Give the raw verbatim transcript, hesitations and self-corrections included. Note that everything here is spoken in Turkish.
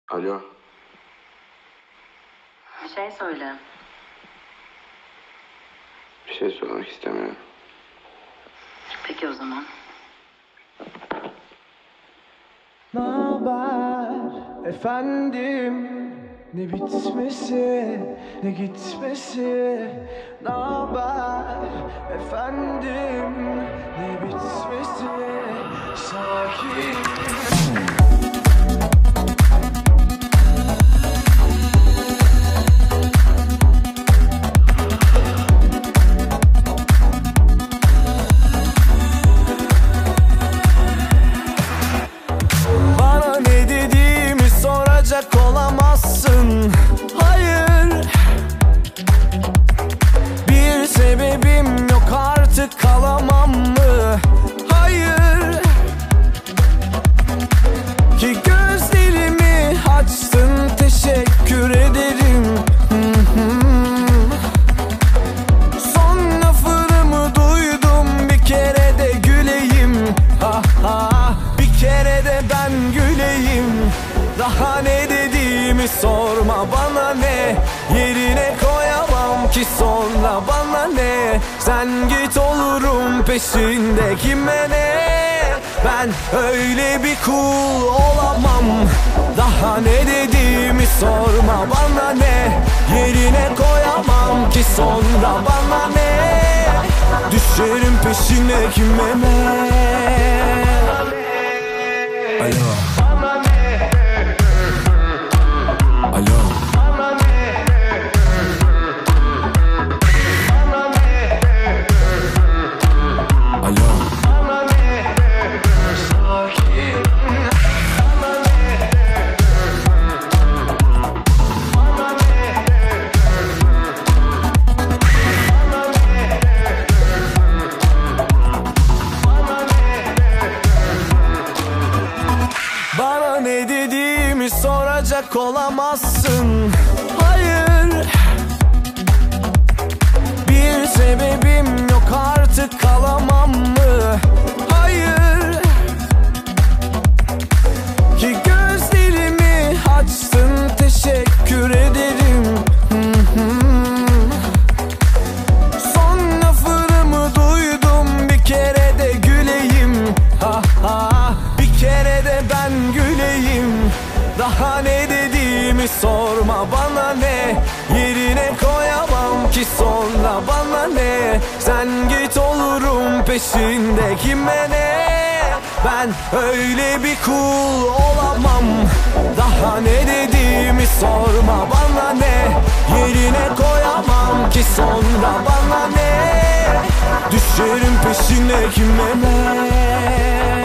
Alo. Bir şey söyle. Bir şey söylemek istemiyorum. Peki o zaman. Naber efendim, ne bitmesi ne gitmesi. Naber efendim, ne bitmesi. Sakin. Olamazsın, hayır. Bir sebebim yok, artık kalamam mı? Hayır. Ki gözlerimi açtın, teşekkür ederim. Son lafımı duydum, bir kere de güleyim. Ha ha, bir kere de ben güleyim. Daha ne dediğimi sorma, bana ne? Yerine koyamam ki sonra, bana ne? Sen git, olurum peşinde, kime ne? Ben öyle bir kul olamam. Daha ne dediğimi sorma, bana ne? Yerine koyamam ki sonra, bana ne? Düşerim peşine, kime ne? Alo. Alo. Alo. Bana ne dediğimi soracak olamazsın, hayır. Bir sebebim yok, artık kalamam mı? Hayır. Ki gözlerimi açtın, teşekkür ederim. Son lafımı duydum, bir kere de güleyim. Ha ha, bir kere de ben güleyim. Daha ne dediğimi sorma, bana ne? Yerine koyamam ki sonra, bana ne? Sen git, olurum peşinde, kime ne? Ben öyle bir kul olamam. Daha ne dediğimi sorma, bana ne? Yerine koyamam ki sonra, bana ne? Düşerim peşine, kime ne?